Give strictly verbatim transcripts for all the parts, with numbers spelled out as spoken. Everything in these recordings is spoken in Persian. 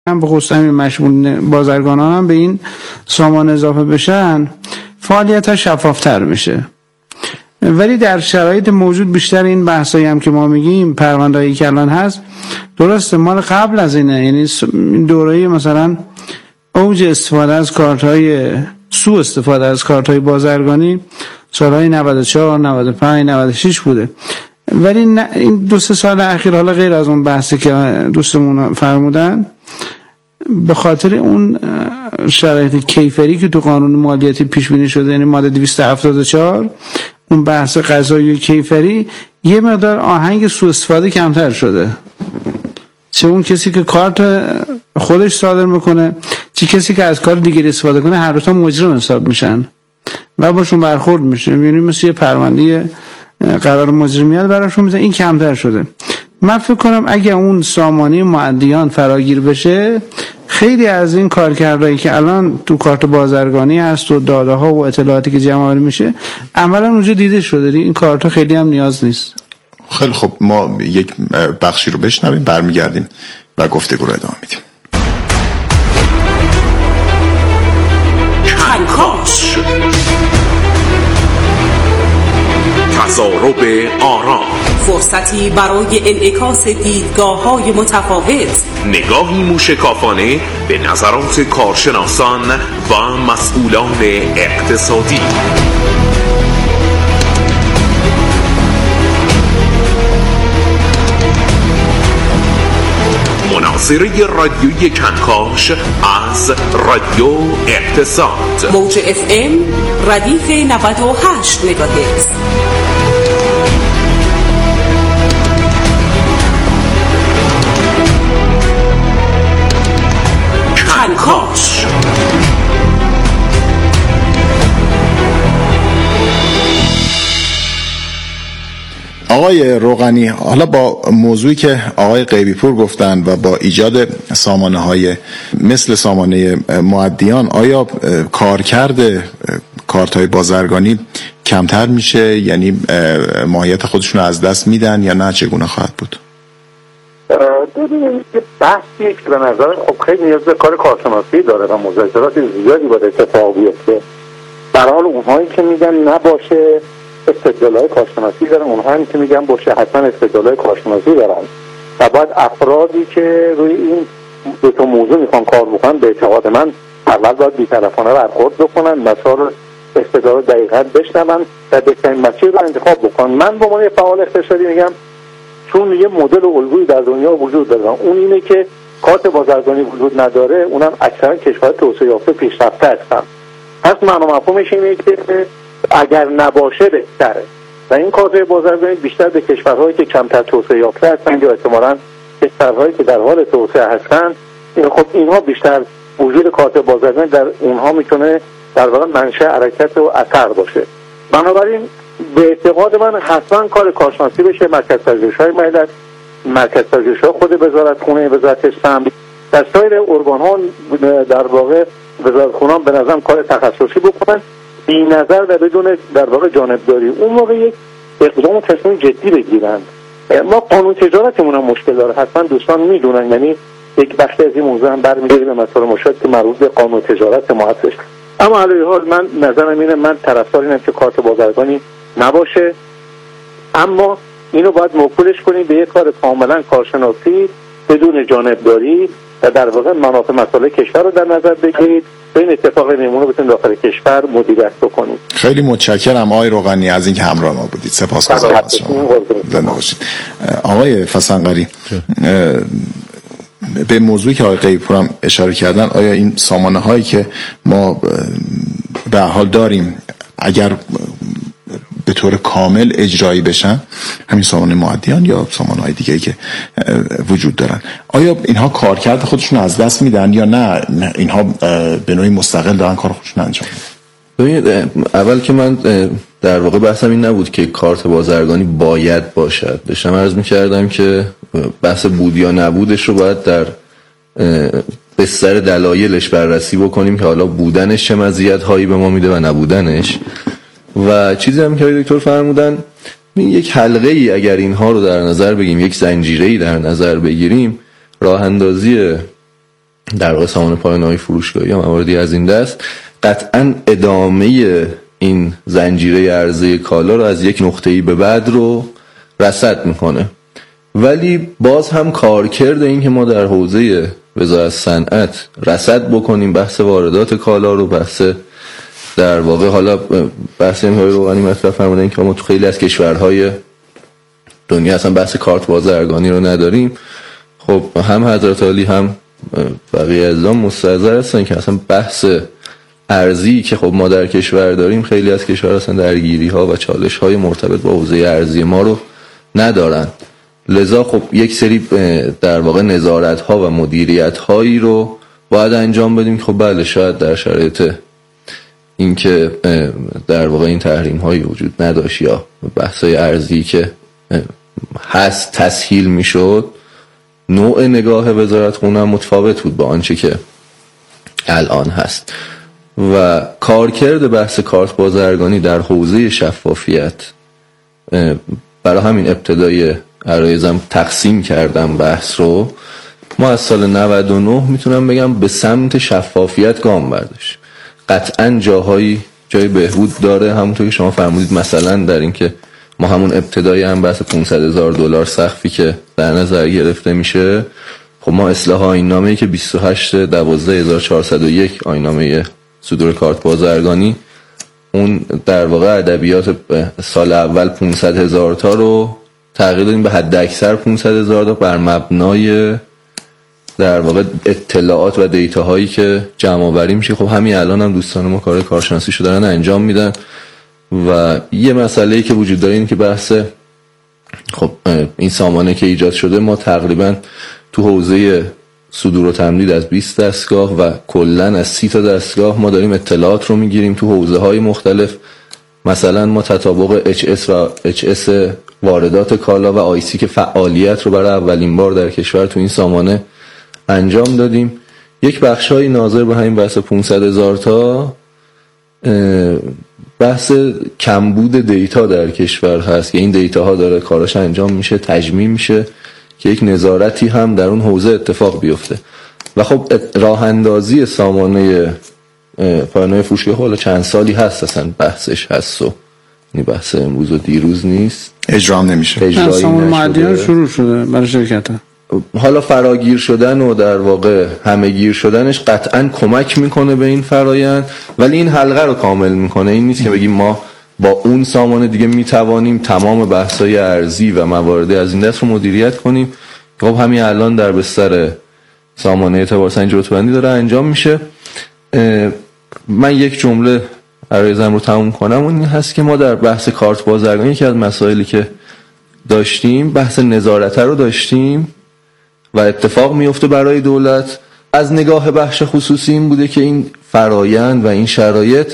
هم به خصوص همین مشمول بازرگانان هم به این سامان اضافه بشن، فعالیت ها شفافتر میشه. ولی در شرایط موجود بیشتر این بحثایی هم که ما میگیم پرونده‌ای که الان هست درسته مال قبل از اینه، یعنی دوره مثلا اوج استفاده از کارت‌های سوء استفاده از کارت‌های بازرگانی سالهای نود و چهار، نود و پنج، نود و شش بوده. ولی این دو سه سال اخیر حالا غیر از اون بحثی که دوستمون فرمودن، به خاطر اون شرایط کیفری که تو قانون مالیاتی پیش بینی شده، یعنی ماده دویست و هفتاد و چهار، اون بحث قضایی و کیفری، یه مقدار آهنگ سوء استفاده کمتر شده. چه اون کسی که کارت خودش صادر میکنه، چه کسی که از کار دیگری استفاده کنه، هر دو تا مجرم حساب میشن و باشون برخورد میشه. یعنی مثل یه پرونده قرار مجرمیت براشون میزنه. این کمتر شده. من فکر کنم اگه اون سامانه معدیان فراگیر بشه، خیلی از این کارکردهایی که الان تو کارت بازرگانی هست و داده ها و اطلاعاتی که جمع آوری میشه عملا اونجا دیده شده. این کارت خیلی هم نیاز نیست. خیلی خب، ما یک بخشی رو بشنویم، برمیگردیم و گفتگو رو ادامه میدیم. کنکاش، تضارب آرا، فرصتی برای انعکاس دیدگاه‌های متفاوت، نگاهی موشکافانه به نظرات کارشناسان و مسئولان اقتصادی. مناظره رادیویی کنکاش از رادیو اقتصاد، موج اف ام ردیف نود و هشت مگاهرتز. کنکاش. آقای روغنی، حالا با موضوعی که آقای غیبی پور گفتن و با ایجاد سامانه های مثل سامانه معدیان، آیا کارکرد کارت های بازرگانی کمتر میشه؟ یعنی ماهیت خودشون از دست میدن یا نه؟ چگونه خواهد بود؟ ببینید که بحثی که به نظر خب خیلی نیاز به کار کارشناسی داره و مذاکرات زیادی باید اتفاق بیفته. در حال اونهایی که میگن نباشه استدلال‌های کارشناسی دارن، اونهایی که میگن باشه حتما استدلال‌های کارشناسی دارن و باید افرادی که روی این دو تا موضوع میخوان کار بکنن به اعتقاد من اول باید بی‌طرفانه برخورد بکنن، مسائل استدلال دقیقاً بشنون و بهترین مسیر رو انتخاب بکنن. من به عنوان فعال اقتصادی میگم چون یه مدل الگویی در دنیا وجود داره، اون اینه که کارت بازرگانی وجود نداره، اونم اکثرا کشورهای توسعه یافته پیشرفته هستن. پس معنی مفهومش اینه که اگر نباشه بهتره و این کارت بازرگانی بیشتر به کشورهایی که کمتر توسعه یافته هستن یا احتمالاً کشورهایی که در حال توسعه هستن، خب اینها بیشتر وجود کارت بازرگانی در اونها میتونه در واقع منشأ حرکت و اثر باشه. بنابراین به اعتقاد من حتما کار کارشناسی بشه. مرکز پژوهش‌های ملت، مرکز پژوهش‌ها خود وزارتخونه، وزارت سمت، در سایر ارگان‌ها در واقع وزارتخونه‌ها به نظرم کار تخصصی بکنن بی نظر و بدون در واقع جانبداری. اون موقع یک اقدام و تصمیم جدی بگیرن. ما قانون تجارتمون هم مشکل داره، حتما دوستان میدونن، یعنی یک بخش از این موضوع هم برمیگرده به مسائل مشابه که مربوط به قانون تجارت ما هستش. اما علی حال من نظرم اینه، من طرفدار اینم که کارت بازرگانی نباشه، اما اینو باید موکولش کنیم به یک کار کاملا کارشناسی بدون جانبداری و در واقع منافع مسائل کشور رو در نظر بگیرید و این اتفاق نمونه بتونید داخل کشور مدیریت بکنید. خیلی متشکرم آقای روغنی از اینکه همراه ما بودید. سپاسگزارم از شما. زنده باشید. آقای فسنقری، به موضوعی که آقای غیبی پور هم اشاره کردن، آیا این سامانه هایی که ما به حال داریم اگر به طور کامل اجرایی بشن، همین سامانه معدیان یا سامانه های دیگه‌ای که وجود دارن، آیا اینها کارکرد خودشون از دست میدن یا نه اینها به نوعی مستقل دارن کار خودشون انجام میدن؟ ببینید، اول که من در واقع بحثم این نبود که کارت بازرگانی باید باشد. داشتم عرض می‌کردم که بحث بود یا نبودش رو باید در بستر دلایلش بررسی بکنیم که حالا بودنش چه مزیت‌هایی به ما میده و نبودنش. و چیزی هم که دکتر فرمودن، یک حلقه ای اگر اینها رو در نظر بگیریم، یک زنجیره ای در نظر بگیریم، راه اندازی در واقع سامان پایانه‌های فروشگاهی یا مواردی از این دست، قطعا ادامه این زنجیره عرضه کالا رو از یک نقطه‌ای به بعد رو رصد میکنه. ولی باز هم کارکرد این که ما در حوزه وزارت صنعت رصد بکنیم بحث واردات کالا رو، بحث در واقع حالا بحث این های روغنی مطرح فرمودن که ما تو خیلی از کشورهای دنیا اصلا بحث کارت بازرگانی رو نداریم. خب هم حضرت عالی هم بقیه ازام مستحضر هستن که اصلا بحث ارزی که خب ما در کشور داریم، خیلی از کشورها اصلا درگیری ها و چالش های مرتبط با حوزه ارزی ما رو ندارن. لذا خب یک سری در واقع نظارت ها و مدیریت هایی رو باید انجام بدیم که خب بله شاید در شرایط این که در واقع این تحریم هایی وجود نداشت یا بحث های ارزی که هست تسهیل می شد، نوع نگاه وزارت خونه متفاوت بود با آنچه که الان هست. و کارکرد بحث کارت بازرگانی در حوزه شفافیت، برای همین ابتدای عرایزم تقسیم کردم بحث رو، ما از سال نود و نه میتونم بگم به سمت شفافیت گام برداشت. قطعا جاهایی جای بهبود داره، همونطور که شما فرمودید، مثلا در این که ما همون ابتدای هم بحث پانصد هزار دلار سقفی که در نظر گرفته میشه، خب ما اصلاح آیین‌نامه‌ای که بیست و هشت دوازده هزار و چهارصد و یک آیین‌نامه صدور کارت بازرگانی، اون در واقع ادبیات سال اول پانصد هزار تا رو تغییر دادیم به حد اکثر پانصد هزار تا بر مبنای در واقع اطلاعات و دیتا هایی که جمع آوری میشه. خب همین الان هم دوستان ما کار کارشناسی شو دارن انجام میدن. و یه مسئله‌ای که وجود داره این که بحث خب این سامانه که ایجاد شده، ما تقریبا تو حوزه صدور و تمدید از بیست دستگاه و کلن از سی تا دستگاه ما داریم اطلاعات رو میگیریم تو حوزه های مختلف. مثلا ما تطابق اچ اس و اچ اس واردات کالا و آی سی که فعالیت رو برای اولین بار در کشور تو این سامانه انجام دادیم. یک بخشای ناظر به همین بحث پانصد هزار تا بحث کمبود دیتا در کشور هست که این دیتا ها داره کاراش انجام میشه، تجمیع میشه که یک نظارتی هم در اون حوزه اتفاق بیفته. و خب راه اندازی سامانه پایانه‌های فروشگاه حالا چند سالی هست اصلا بحثش هست و این بحث امروز و دیروز نیست، اجرا نمیشه. اجرایی سامان معدیان شروع شده برای شرکت ها. حالا فراگیر شدن و در واقع همه‌گیر شدنش قطعا کمک میکنه به این فرایند، ولی این حلقه رو کامل میکنه. این نیست که بگیم ما با اون سامانه دیگه میتوانیم تمام بحث‌های ارزی و موارد از این دست رو مدیریت کنیم. خب همین الان در بستر سامانه اعتبار سنجی رتبه‌بندی داره انجام میشه. من یک جمله عرایزم رو تموم کنم، اون هست که ما در بحث کارت بازرگانی که از مسائلی که داشتیم بحث نظارت رو داشتیم و اتفاق میفته برای دولت. از نگاه بخش خصوصی این بوده که این فرایند و این شرایط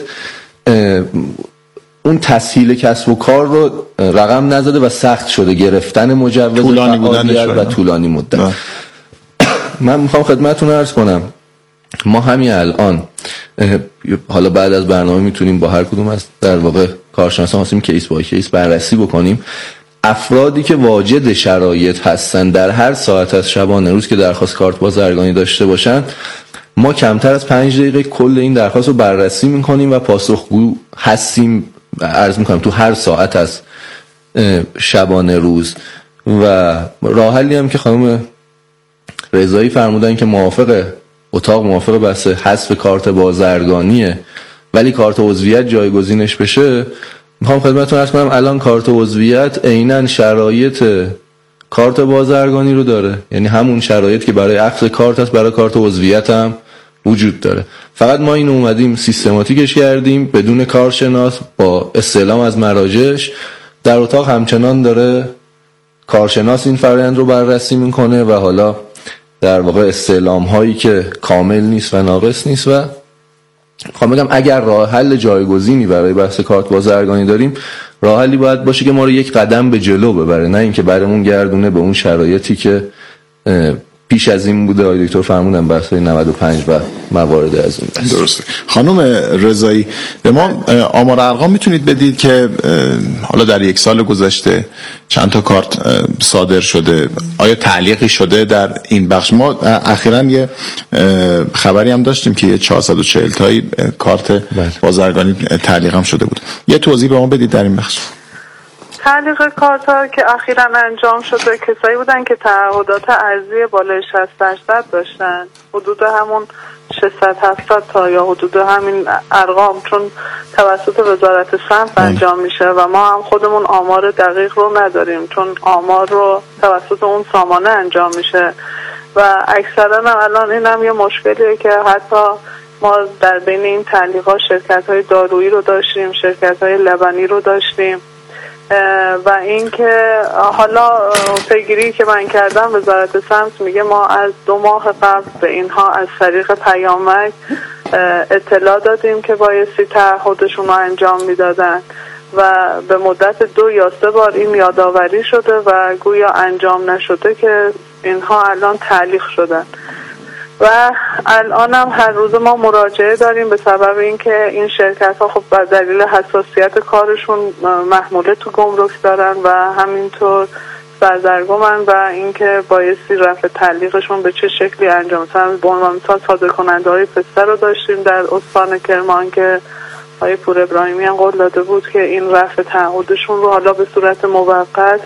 اون تسهیل کسب و کار رو رقم نزده و سخت شده، گرفتن مجوز فعالیت و طولانی مدت. من میخوام خدمتتون عرض کنم ما همین الان حالا بعد از برنامه میتونیم با هر کدوم از در واقع کارشناسان هستیم کیس با کیس بررسی بکنیم. افرادی که واجد شرایط هستن در هر ساعت از شبانه روز که درخواست کارت بازرگانی داشته باشن، ما کمتر از پنج دقیقه کل این درخواست رو بررسی میکنیم و پاسخگو هستیم، عرض میکنم تو هر ساعت از شبانه روز. و راه حلی هم که خانم رضایی فرمودن که موافق اتاق موافق بحث حذف کارت بازرگانیه ولی کارت عضویت جایگزینش بشه، میخوام خدمتتون عرض کنم الان کارت عضویت عیناً شرایط کارت بازرگانی رو داره، یعنی همون شرایط که برای اخذ کارت هست برای کارت عضویت هم وجود داره. فقط ما این اومدیم سیستماتیکش کردیم بدون کارشناس با استعلام از مراجعش. در اتاق همچنان داره کارشناس این فرآیند رو بررسی میکنه و حالا در واقع استعلام هایی که کامل نیست و ناقص نیست. و میخوام بگم اگر راه حل جایگزینی برای بحث کارت بازرگانی داریم، راه حلی باید باشه که ما رو یک قدم به جلو ببره، نه اینکه برامون گردونه به اون شرایطی که پیش از این بوده. آقای دکتر فرمودن بحث نود و پنج و موارد از این دست. درسته. خانم رضایی، به ما آمار ارقام میتونید بدید که حالا در یک سال گذشته چند تا کارت صادر شده؟ آیا تعلیقی شده در این بخش؟ ما اخیراً یه خبری هم داشتیم که یه چهارصد و چهل تایی کارت بازرگانی تعلیق هم شده بود. یه توضیح به ما بدید در این بخش. تعلیق کارت ها که اخیراً انجام شده کسایی بودن که تعهدات ارزی بالای شصت درصد داشتن، حدود همون ششصد هفتاد تا یا حدود همین ارقام، چون توسط وزارت صنف انجام میشه و ما هم خودمون آمار دقیق رو نداریم چون آمار رو توسط اون سامانه انجام میشه و اکثرا هم الان این هم یه مشکلیه که حتی ما در بین این تعلیقات شرکت های دارویی رو داشتیم، شرکت های لبنی رو داشتیم و اینکه حالا پیگیری که من کردم وزارت صنعت میگه ما از دو ماه قبل به اینها از طریق پیامک اطلاع دادیم که بایستی تعهدشون رو انجام میدادن و به مدت دو یا سه بار این یادآوری شده و گویا انجام نشده که اینها الان تعلیق شدن و الان هم هر روز ما مراجعه داریم به سبب اینکه این شرکت ها خب به دلیل حساسیت کارشون محموله تو گمرک دارن و همینطور سردرگمن و اینکه بایستی رفع تعلیقشون به چه شکلی انجام. مثلا به عنوان مثال صادر کننده های پسته رو داشتیم در استان کرمان که آقای پور ابراهیمی هم قول داده بود که این رفع تعهدشون رو حالا به صورت موقت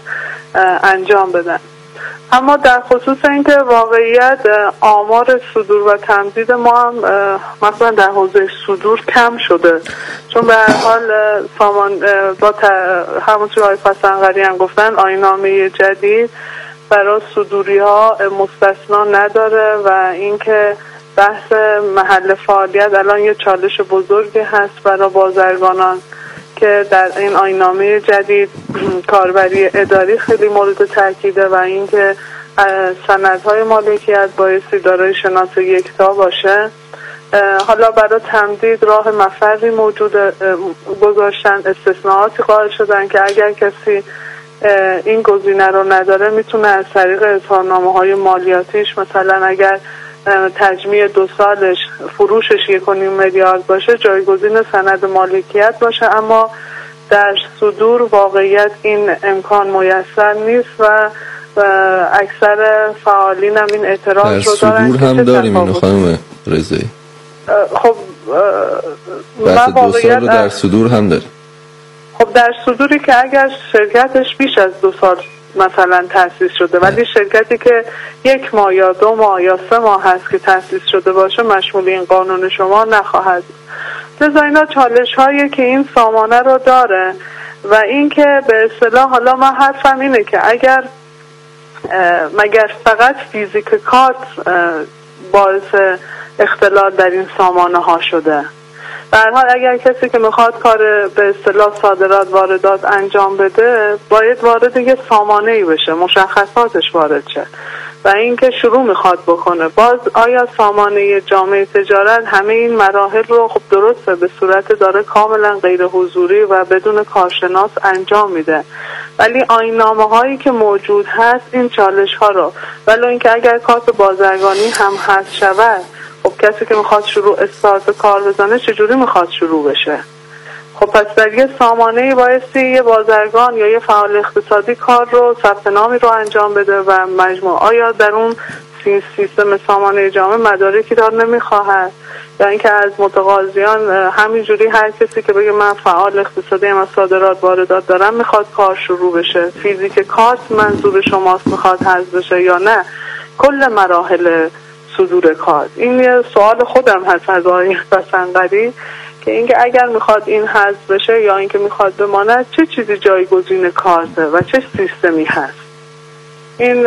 انجام بدن. اما در خصوص اینکه واقعیت آمار صدور و تمدید ما هم مثلا در حوزه صدور کم شده، چون به هر حال سامان با همونطور آقای فسنقری هم گفتن آیین‌نامه جدید برای صدوری ها مستثنا نداره و اینکه بحث محل فعالیت الان یه چالش بزرگی هست برای بازرگانان که در این آیین‌نامه جدید کاربری اداری خیلی مورد تاکیده و اینکه سندهای مالکیت بایستی دارای شناس یکتا باشه. حالا برای تمدید راه مفری موجود گذاشتن، استثناءاتی قائل شدن که اگر کسی این گزینه رو نداره میتونه از طریق اظهارنامه‌های مالیاتیش مثلا اگر تجمیع دو سالش فروشش یک و نیم میلیارد باشه جایگزین سند مالکیت باشه، اما در صدور واقعیت این امکان میسر نیست و اکثر فعالین هم این اعتراض رو دارن. در صدور هم داریم اینو خانم رضایی؟ خب بحث دو سال رو در صدور هم داریم. خب در صدوری که اگر شرکتش بیش از دو سال مثلا تأسیس شده ولی شرکتی که یک ماه یا دو ماه یا سه ماه هست که تأسیس شده باشه مشمول این قانون شما نخواهد. لذا اینا چالش هایی که این سامانه رو داره و اینکه به اصطلاح حالا من حرفم اینه که اگر مگر فقط فیزیک کارت باعث اختلال در این سامانه ها شده. به هر حال اگر کسی که میخواد کار به اصطلاح صادرات واردات انجام بده باید وارد یه سامانه‌ای بشه، مشخصاتش وارد شه و اینکه شروع میخواد بکنه. باز آیا سامانه جامعه تجارت همه این مراحل رو خب درسته به صورت داره کاملا غیر حضوری و بدون کارشناس انجام میده، ولی آیین‌نامه هایی که موجود هست این چالش ها رو، ولی اینکه اگر کارت بازرگانی هم هست شود خب کسی که میخواد شروع استارت کار بزنه چجوری میخواد شروع بشه؟ خب پس در یه سامانه‌ای بایستی یه بازرگان یا یه فعال اقتصادی کار رو ثبت نامی رو انجام بده و مجموع آیا در اون سیستم سامانه جامعه مدارکی دار نمیخواهد یا اینکه از متقاضیان همینجوری هر کسی که بگه من فعال اقتصادی هم از صادرات واردات دارم میخواد کار شروع بشه، فیزیک کارت منظور شماست میخواد حذف بشه یا نه کل مراحل صدور کارت؟ این یه سوال خودم هست از آقای فسنقری که اینکه اگر میخواد این حذف بشه یا اینکه میخواد بماند چه چیزی جایگزین کارته و چه سیستمی هست. این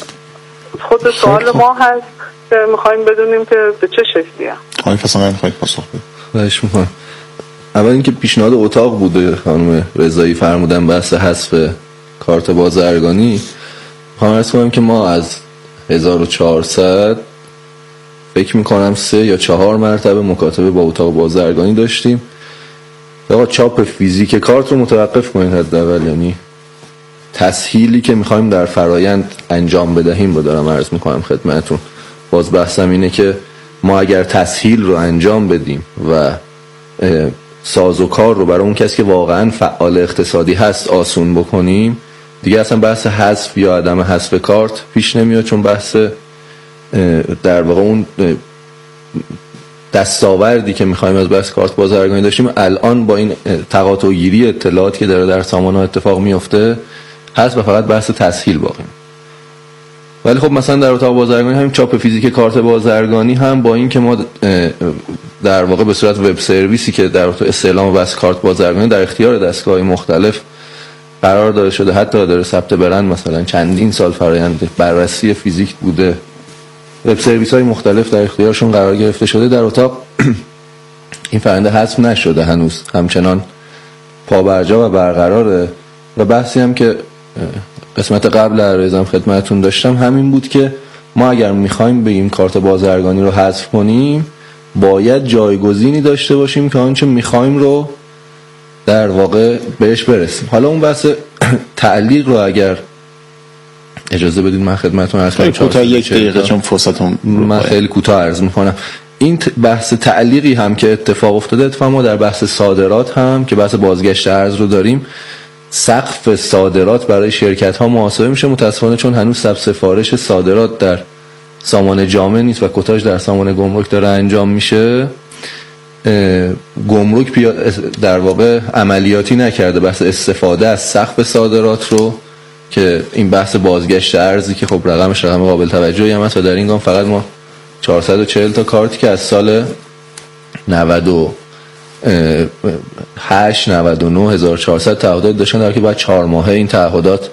خود سوال ما هست که میخوایم بدونیم که به چه شکلیه. آقای فسنقری خواهید پاسخ بدید؟ خواهش میکنم. اول اینکه پیشنهاد اتاق بوده خانم رضایی فرمودن بحث حذف کارت بازرگانی، میخوام عرض کنم که ما از هزار و چهارصد فکر میکنم سه یا چهار مرتبه مکاتبه با اتاق بازرگانی داشتیم. آقا چاپ فیزیک کارت رو متوقف کنید حداقل، یعنی تسهیلی که میخوایم در فرایند انجام بدهیم رو دارم عرض میکنم خدمتتون. باز بحثم اینه که ما اگر تسهیل رو انجام بدیم و سازوکار رو برای اون کسی که واقعا فعال اقتصادی هست آسون بکنیم، دیگه اصلا بحث حذف یا عدم حذف کارت پیش نمیاد، چون بحث در واقع اون دستاوردی که میخوایم از بحث کارت بازرگانی داشتیم الان با این تقاطع گیری اطلاعاتی که داره در سامانه اتفاق میفته هست و فقط بحث تسهیل باقی. ولی خب مثلا در اتاق بازرگانی همین چاپ فیزیک کارت بازرگانی هم با این که ما در واقع به صورت وب سرویسی که در اتاق استعلام و بس کارت بازرگانی در اختیار دستگاه‌های مختلف قرار داده شده، حتی داره ثبت برند مثلا چندین سال فرآیند بررسی فیزیک بوده، وب سرویس های مختلف در اختیارشون قرار گرفته شده، در اتاق این فرآیند حذف نشده هنوز، همچنان پابرجا و برقراره. و بحثی هم که قسمت قبل عرضم خدمتتون داشتم همین بود که ما اگر میخوایم بگیم کارت بازرگانی رو حذف کنیم باید جایگزینی داشته باشیم که آنچه میخوایم رو در واقع بهش برسیم. حالا اون بحث تعلیق رو اگر اجازه بدید من خدمتتون عرض کنم کوتاه یک دقیقه چون فرصتم من خیلی کوتاه عرض میکنم. این بحث تعلیقی هم که اتفاق افتاده، اتفاقا ما در بحث صادرات هم که بحث بازگشت ارز رو داریم، سقف صادرات برای شرکت ها محاسبه میشه متاسفانه، چون هنوز ثبت سفارش صادرات در سامان جامع نیست و کتاژ در سامان گمرک داره انجام میشه. گمرک در واقع عملیاتی نکرده بحث استفاده از سقف صادرات رو، که این بحث بازگشت ارزی که خب رقمش رقم قابل توجهی هم هست و در این گام فقط ما چهارصد و چهل تا کارتی که از سال نود و هشت نود و نه هزار و چهارصد تعهدات داشتن، در که بعد چهار ماهه این تعهدات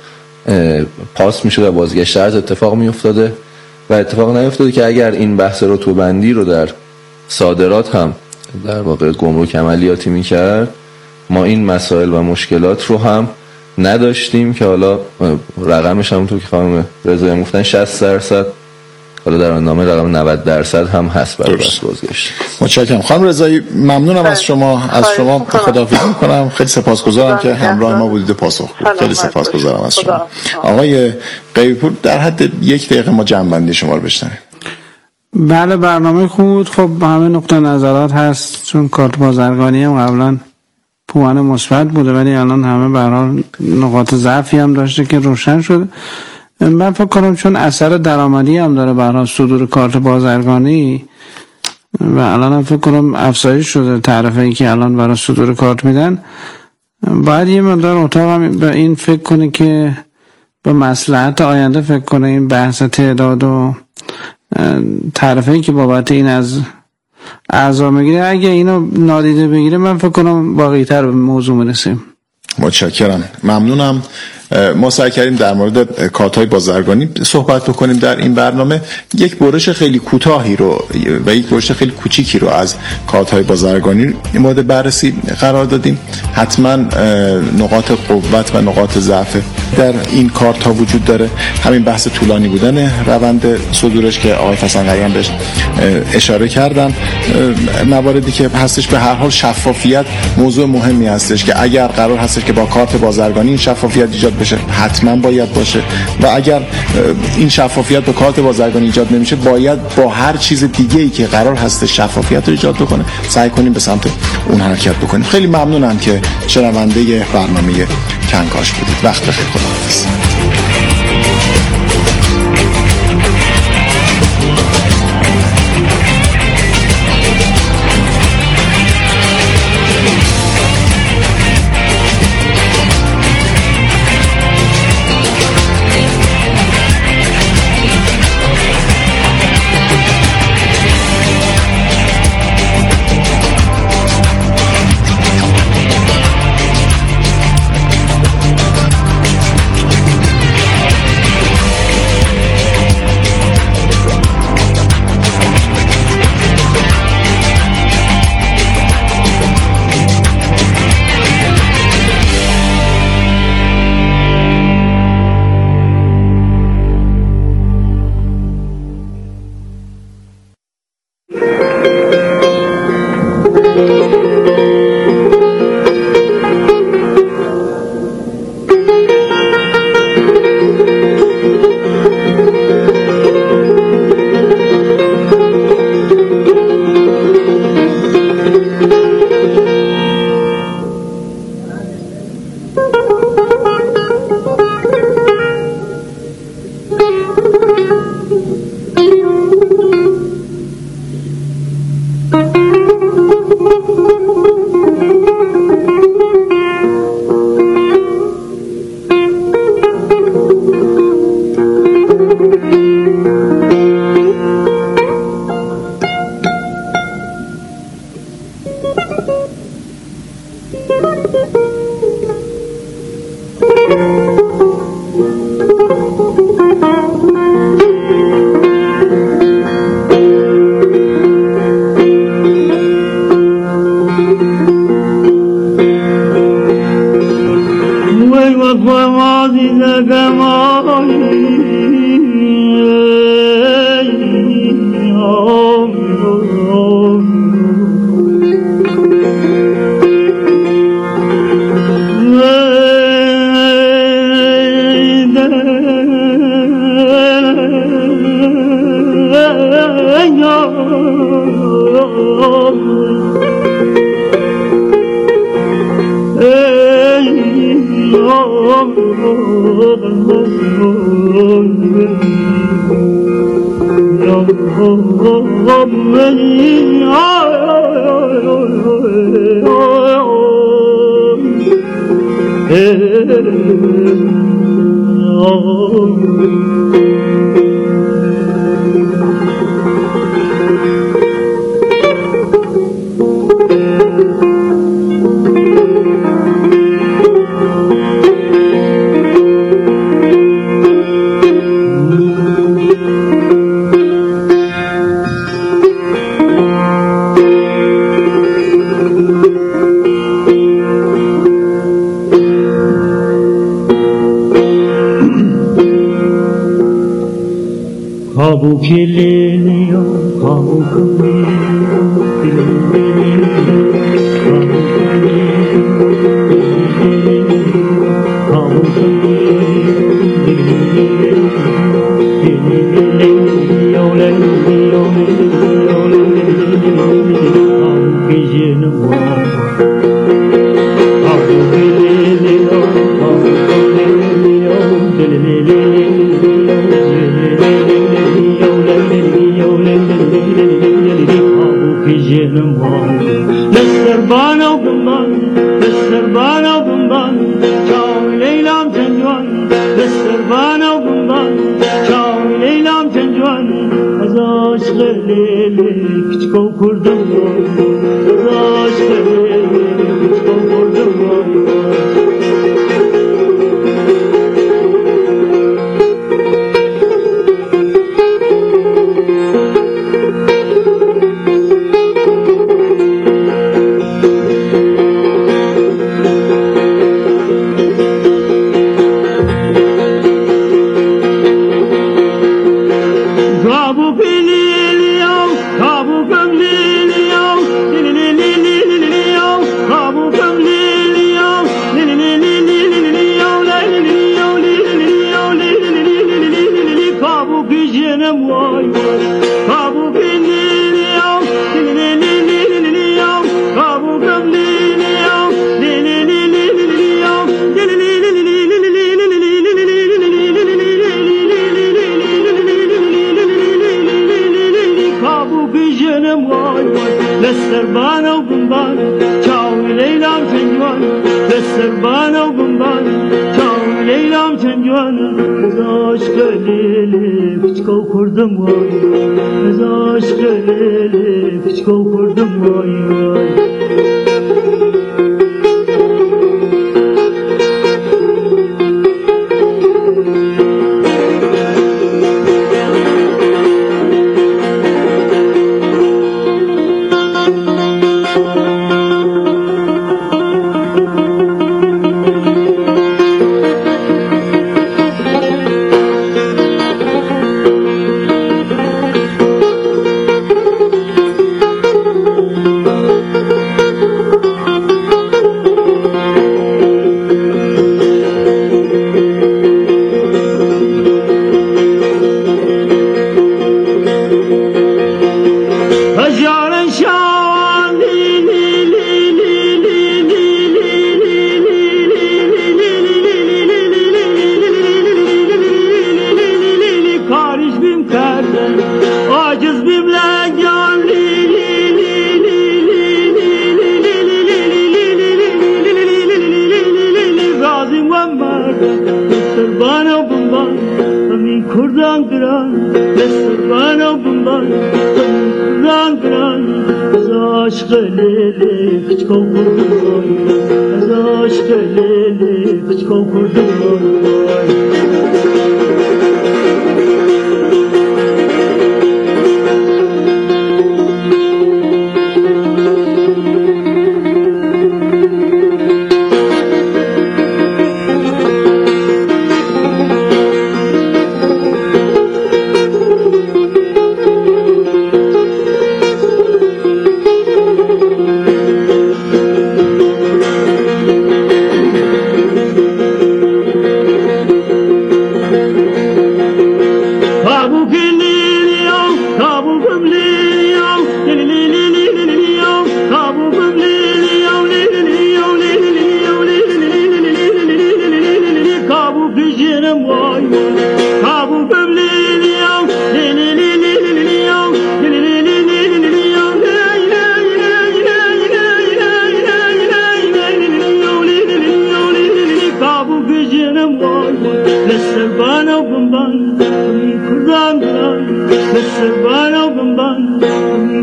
پاس میشد و بازگشت ارز اتفاق میافتاده و اتفاق نیفتاده که اگر این بحث رتبه‌بندی رو در صادرات هم در واقع گمرک عملیاتی میکرد ما این مسائل و مشکلات رو هم نداشتیم، که حالا رقمش همونطور که خانم رضایی گفتن شصت درصد، حالا در آن نامه رقم نود درصد هم هست برای بحث بازگشت. متشکرم خانم رضایی، ممنونم از شما از شما خداحافظی می‌کنم. خیلی سپاسگزارم که همراه ما بودید و پاسخ بود. خیلی سپاسگزارم از شما. آقای قیوپور در حد یک دقیقه ما جمع‌بندی شما رو بشنویم. بله برنامه خوب. خب همه نقطه نظرات هست، چون کارت بازرگانی هم قبلا پوان مثبت بوده ولی الان همه به هر حال نقاط ضعفی هم داشته که روشن شده. من فکر کنم چون اثر درآمدی هم داره برای صدور کارت بازرگانی و الان هم فکر کنم افزایش شده تعرفه‌ای که الان برای صدور کارت میدن، باید یه مقدار اتاق هم به این فکر کنه که به مصلحت آینده فکر کنه این بحث تعداد و تعرفه‌ای که بابت این از اعضا میگیره اگه اینو نادیده بگیره من فکر کنم واقعی‌تر به موضوع میرسیم. متشکرم، ممنونم. ما سعی کردیم در مورد کارت‌های بازرگانی صحبت بکنیم در این برنامه. یک برش خیلی کوتاهی رو و یک برش خیلی کوچیکی رو از کارت‌های بازرگانی مورد بررسی قرار دادیم. حتما نقاط قوت و نقاط ضعف در این کارت‌ها وجود داره. همین بحث طولانی بودن روند صدورش که آقای فسنقریان بهش اشاره کردن، مواردی که هستش به هر حال شفافیت موضوع مهمی هستش که اگر قرار هستش که با کارت بازرگانی این شفافیت ایجاد بشه حتما باید باشه و اگر این شفافیت با کارت بازرگانی ایجاد نمیشه باید با هر چیز دیگه ای که قرار هست شفافیت رو ایجاد بکنه سعی کنیم به سمت اون حرکت بکنیم. خیلی ممنونم که شنونده برنامه کنکاش بودید. وقت بخیر، خداحافظ.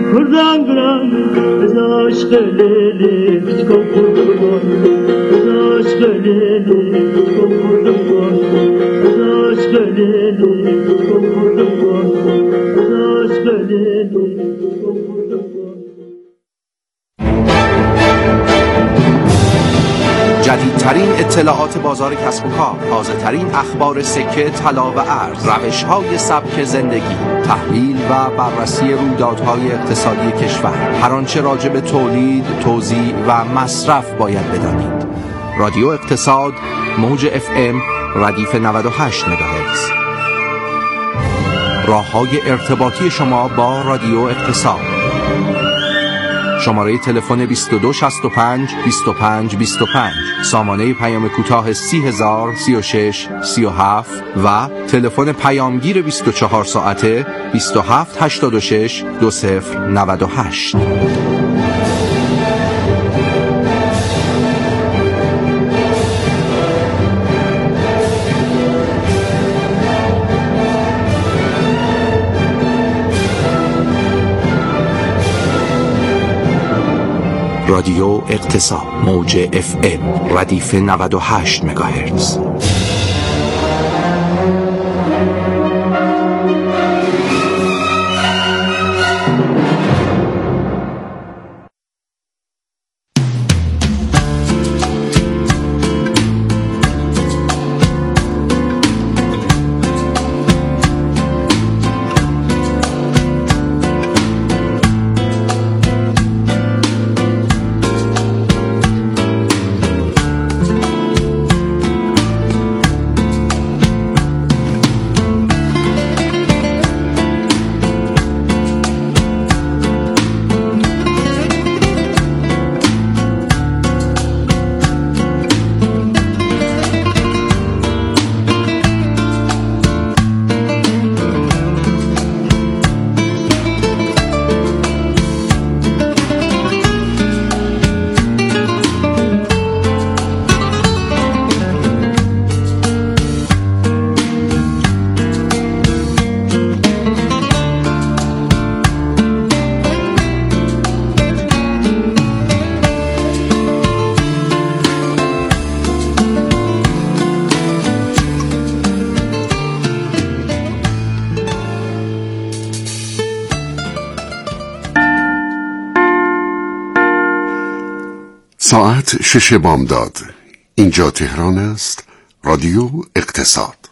kurdan kuran kız aşk eleli küçük okurdum var kız aşk eleli küçük okurdum var kız aşk eleli küçük okurdum var kız aşk eleli küçük okurdum var. جدیدترین اطلاعات بازار کسب و کار، تازه‌ترین اخبار سکه، طلا و ارز، روش‌های سبک زندگی، تحلیل و بررسی رویدادهای اقتصادی کشور، هر آنچه راجع به تولید، توزیع و مصرف باید بدانید. رادیو اقتصاد، موج اف ام، ردیف نود و هشت مگاهرتز. راه‌های ارتباطی شما با رادیو اقتصاد: شماره تلفن بیست و دو شصت و پنج بیست و پنج بیست و پنج، سامانه پیام کوتاه سی هزار سی و شش سی و هفت و تلفن پیامگیر بیست و چهار ساعته بیست و هفت هشتاد و شش دو صفر نود و هشت. رادیو اقتصاد، موج اف ام، ردیف نود و هشت مگاهرتز. ساعت شش بامداد. اینجا تهران است. رادیو اقتصاد.